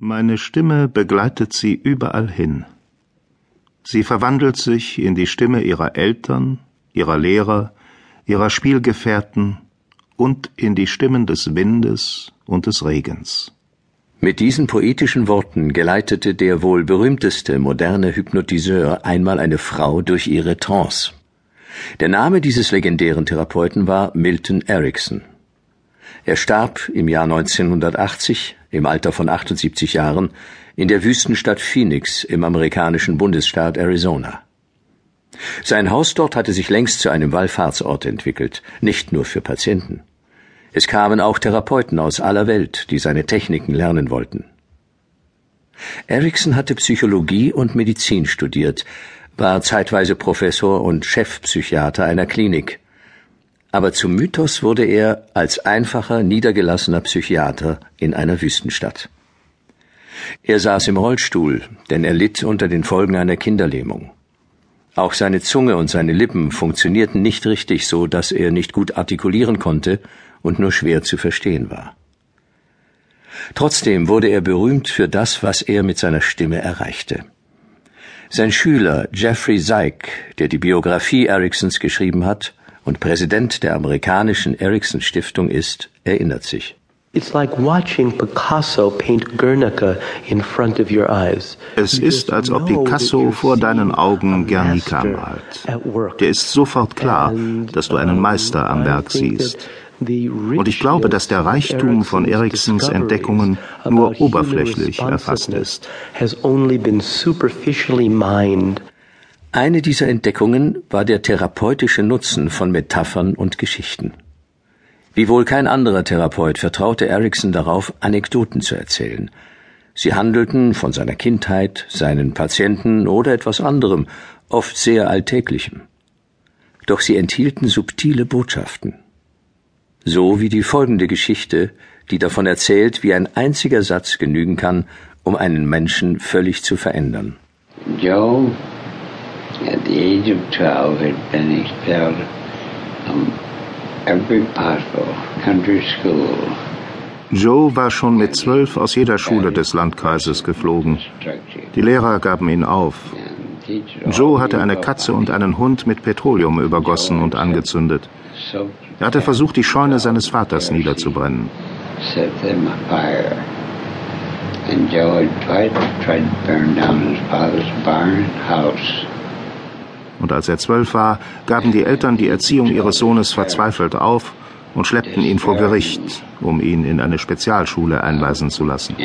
Meine Stimme begleitet sie überall hin. Sie verwandelt sich in die Stimme ihrer Eltern, ihrer Lehrer, ihrer Spielgefährten und in die Stimmen des Windes und des Regens. Mit diesen poetischen Worten geleitete der wohl berühmteste moderne Hypnotiseur einmal eine Frau durch ihre Trance. Der Name dieses legendären Therapeuten war Milton Erickson. Er starb im Jahr 1980 im Alter von 78 Jahren in der Wüstenstadt Phoenix im amerikanischen Bundesstaat Arizona. Sein Haus dort hatte sich längst zu einem Wallfahrtsort entwickelt, nicht nur für Patienten. Es kamen auch Therapeuten aus aller Welt, die seine Techniken lernen wollten. Erickson hatte Psychologie und Medizin studiert, war zeitweise Professor und Chefpsychiater einer Klinik. Aber zum Mythos wurde er als einfacher, niedergelassener Psychiater in einer Wüstenstadt. Er saß im Rollstuhl, denn er litt unter den Folgen einer Kinderlähmung. Auch seine Zunge und seine Lippen funktionierten nicht richtig, so dass er nicht gut artikulieren konnte und nur schwer zu verstehen war. Trotzdem wurde er berühmt für das, was er mit seiner Stimme erreichte. Sein Schüler Jeffrey Zeig, der die Biografie Ericksons geschrieben hat und Präsident der amerikanischen Erickson-Stiftung ist, erinnert sich. It's like watching Picasso paint Guernica in front of your eyes. Es ist, als ob Picasso vor deinen Augen Guernica malt. Dir ist sofort klar, dass du einen Meister am Werk siehst. Und ich glaube, dass der Reichtum von Ericksons Entdeckungen nur oberflächlich erfasst ist. Eine dieser Entdeckungen war der therapeutische Nutzen von Metaphern und Geschichten. Wie wohl kein anderer Therapeut vertraute Erickson darauf, Anekdoten zu erzählen. Sie handelten von seiner Kindheit, seinen Patienten oder etwas anderem, oft sehr Alltäglichem. Doch sie enthielten subtile Botschaften. So wie die folgende Geschichte, die davon erzählt, wie ein einziger Satz genügen kann, um einen Menschen völlig zu verändern. Joe, at the age of 12, had been expelled from every possible country school. Joe war schon mit 12 aus jeder Schule des Landkreises geflogen. Die Lehrer gaben ihn auf. Joe hatte eine Katze und einen Hund mit Petroleum übergossen und angezündet. Er hatte versucht, die Scheune seines Vaters niederzubrennen. Und als er 12 war, gaben die Eltern die Erziehung ihres Sohnes verzweifelt auf und schleppten ihn vor Gericht, um ihn in eine Spezialschule einweisen zu lassen.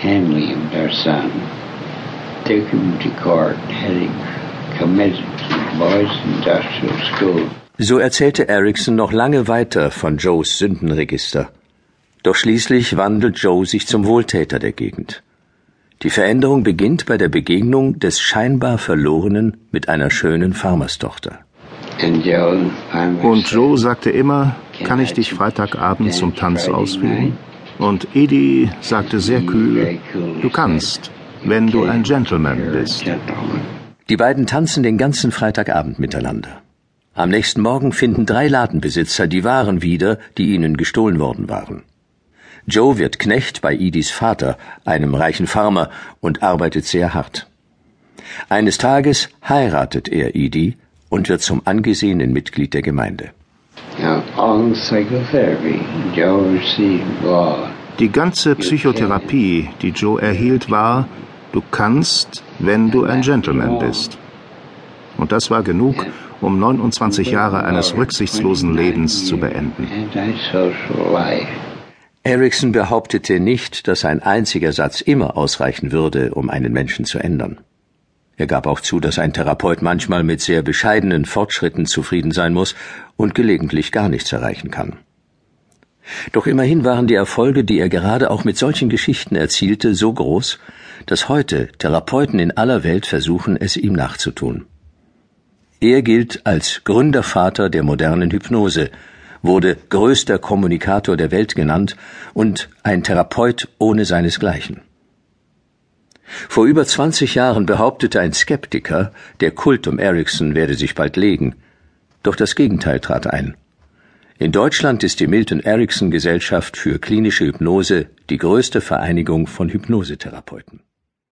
So erzählte Erickson noch lange weiter von Joes Sündenregister. Doch schließlich wandelt Joe sich zum Wohltäter der Gegend. Die Veränderung beginnt bei der Begegnung des scheinbar Verlorenen mit einer schönen Farmerstochter. Und Joe sagte immer, kann ich dich Freitagabend zum Tanz ausführen? Und Edie sagte sehr kühl, du kannst, wenn du ein Gentleman bist. Die beiden tanzen den ganzen Freitagabend miteinander. Am nächsten Morgen finden 3 Ladenbesitzer die Waren wieder, die ihnen gestohlen worden waren. Joe wird Knecht bei Edies Vater, einem reichen Farmer, und arbeitet sehr hart. Eines Tages heiratet er Edie und wird zum angesehenen Mitglied der Gemeinde. Die ganze Psychotherapie, die Joe erhielt, war, du kannst, wenn du ein Gentleman bist. Und das war genug, um 29 Jahre eines rücksichtslosen Lebens zu beenden. Erickson behauptete nicht, dass ein einziger Satz immer ausreichen würde, um einen Menschen zu ändern. Er gab auch zu, dass ein Therapeut manchmal mit sehr bescheidenen Fortschritten zufrieden sein muss und gelegentlich gar nichts erreichen kann. Doch immerhin waren die Erfolge, die er gerade auch mit solchen Geschichten erzielte, so groß, dass heute Therapeuten in aller Welt versuchen, es ihm nachzutun. Er gilt als Gründervater der modernen Hypnose, wurde größter Kommunikator der Welt genannt und ein Therapeut ohne seinesgleichen. Vor über 20 Jahren behauptete ein Skeptiker, der Kult um Erickson werde sich bald legen. Doch das Gegenteil trat ein. In Deutschland ist die Milton Erickson Gesellschaft für klinische Hypnose die größte Vereinigung von Hypnosetherapeuten.